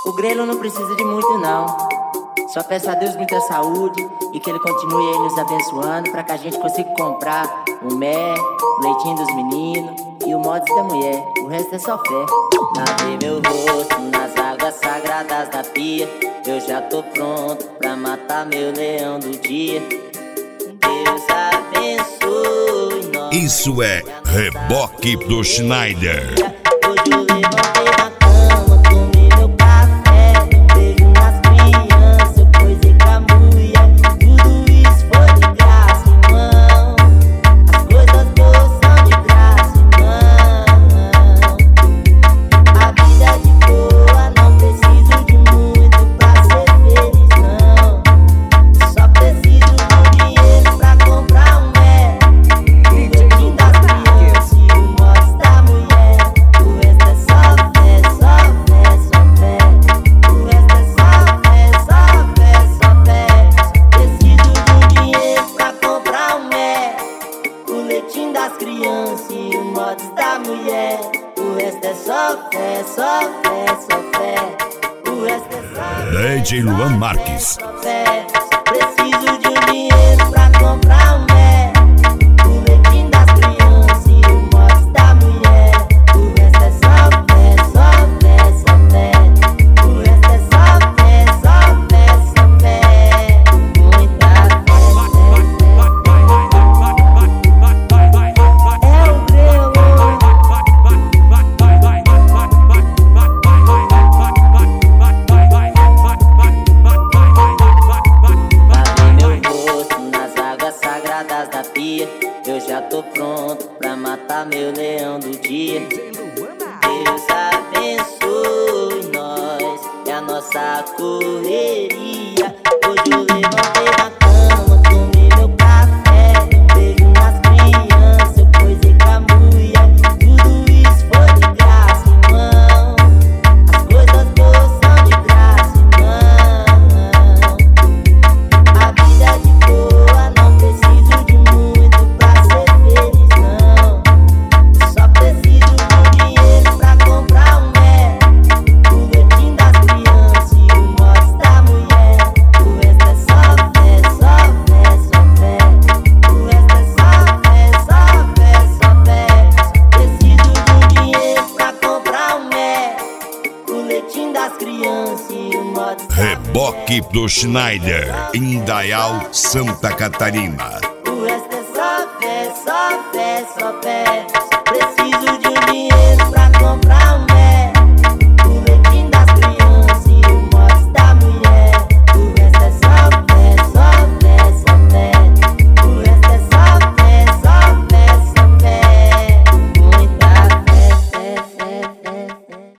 O Grelo não precisa de muito não. Só peço a Deus muita saúde e que Ele continue aí nos abençoando pra que a gente consiga comprar o mel, o leitinho dos meninos e o mods da mulher. O resto é só fé. Lavei meu rosto nas águas sagradas da pia. Eu já tô pronto pra matar meu leão do dia. Deus abençoe nós. Isso é Reboque do Schneider. Hoje eu levantei na cama, tomei meu café, um beijo nas crianças, eu coisei com a mulher. Tudo isso foi de graça, irmão. As coisas boas são de graça, irmão. A vida é de boa, não preciso de muito pra ser feliz, não. Só preciso do dinheiro pra comprar um mel, o leitinho das crianças e o mods da mulher. O resto é só fé, só fé, só fé. O resto é só fé, só fé, só fé. Preciso do dinheiro pra comprar um mel, o leitinho das crianças e o mods da mulher. O resto é só fé, só fé, só fé. O resto é só fé, DJ Luan Marques. só fé. Preciso de um dinheiro pra comprar um mel, o leitinho das crianças e o mods da mulher. O resto é só fé, só fé, só fé. O resto é só fé, só fé, só fé. Muita fé, é o Grelo. Lavei meu rosto nas águas sagradas da pia. Eu já tô pronto pra matar meu leão do dia. Deus abençoe nós, é a nossa correria. Hoje eu levantei na cama, tomei meu café, um beijo nas crianças, eu coisei com a mulher. Tudo isso foi de graça, irmão. As coisas boas são de graça, irmão. A vida é de boa, não preciso de muito pra ser feliz, não. Só preciso do dinheiro pra comprar um mel, o leitinho das crianças e o mods da mulher. O resto é só fé, só fé, só fé. O resto é só fé, só fé, só fé. Preciso do dinheiro pra comprar um mel, o leitinho das crianças e o mods da mulher. Reboque do Schneider, Indaial, Santa Catarina. O resto é só fé, só fé, só fé. Preciso de um dinheiro